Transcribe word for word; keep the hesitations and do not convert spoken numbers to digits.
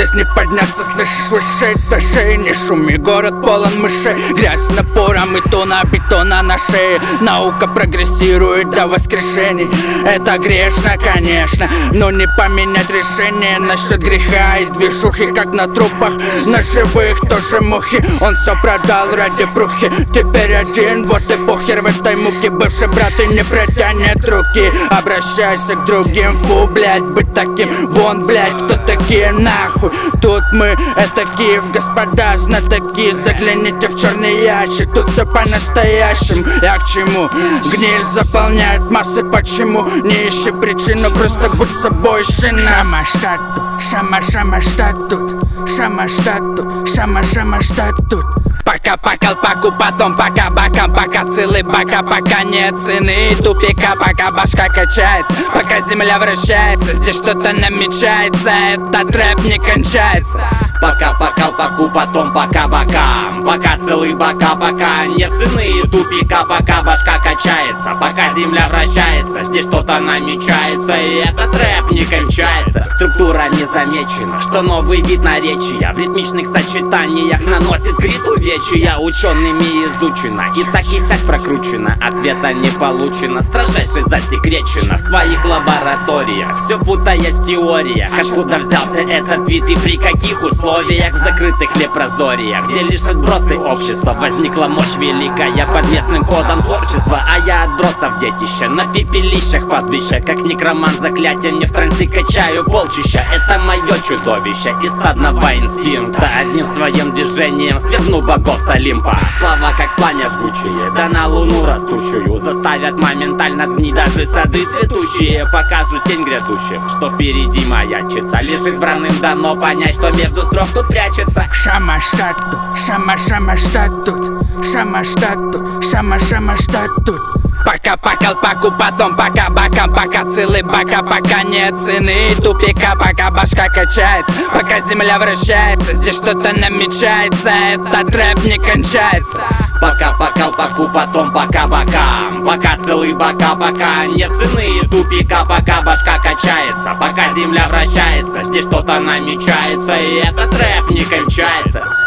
не подняться, слышишь, выше этажей. Не шуми, город полон мышей. Грязь напором и тона бетона на шее. Наука прогрессирует до воскрешений. Это грешно, конечно, но не поменять решение насчет греха и движухи, как на трупах. На живых тоже мухи. Он все продал ради брухи. Теперь один, вот и похер в этой муке. Бывший брат и не протянет руки. Обращайся к другим, фу, блять, быть таким. Вон, блять, кто такие нахуй? Тут мы, это Киев, господа знатоки. Загляните в черный ящик, тут все по-настоящему. Я к чему? Гниль заполняет массы, почему? Не ищи причину, просто будь собой, шина. Шама, штат тут, шама, шама, штат тут. Шама, штат тут, шама, шама, штат тут. Пока по колпаку, потом пока бокам, пока целый бока, пока нет цены тупика, пока башка качается, пока земля вращается, здесь что-то намечается, этот рэп не кончается. Пока по колпаку, потом пока бокам, пока целый бока, пока нет цены тупика, пока башка качается, пока земля вращается, здесь что-то намечается, и этот рэп не кончается. Структура не замечена, что новый вид наречия в ритмичных сочетаниях наносит крит увечья. Учеными изучено и так и сяк прокручено, ответа не получено, строжайше засекречено в своих лабораториях, все путаясь в теориях. Откуда взялся этот вид и при каких условиях? В закрытых лепрозориях, где лишь отбросы общества, возникла мощь великая под местным кодом творчества. А я отбросов детище на пепелищах пастбища, как некромант заклятия мне в трансе качаю полчища. Это мое чудовище из стадного инстинкта, одним своим движением сверну богов с Олимпа. Слова как пламя жгучие, да на луну растущую, заставят моментально сгнить даже сады цветущие. Покажут тень грядущим, что впереди маячится, лишь избранным дано понять, что между строк тут прячется. Шама, штат тут, шама, шама, штат тут. Шама, штат тут, шама, шама, штат тут. Пока по колпаку, потом пока бокам, пока целый бока, пока нет цены тупика, пока башка качается, пока земля вращается, здесь что-то намечается, этот рэп не кончается. Пока по колпаку, потом пока бокам, пока целый бока, пока нет цены тупика, пока башка качается, пока земля вращается, здесь что-то намечается, и этот рэп не кончается.